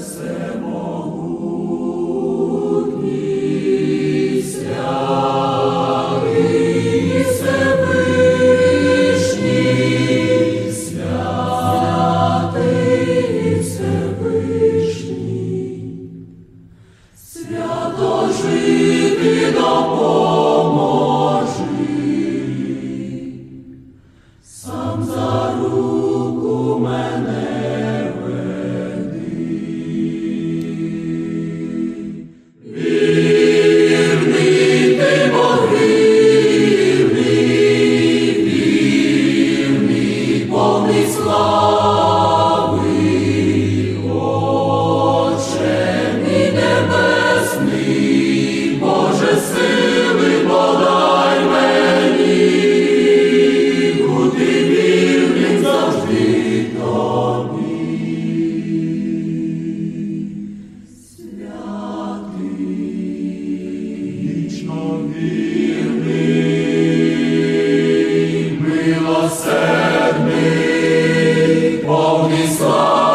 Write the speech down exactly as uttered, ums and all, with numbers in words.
всемогутній, святий Всевишній, святий Всевишній, свято жити допоможи, сам за руку мене веди. Вірний ти, Богивний, вірний, повний слави, Отче мій небесний, Боже сили, подай мені, бути вірним завжди тобі. Святий, вічно вірний, милосердний, повний слави,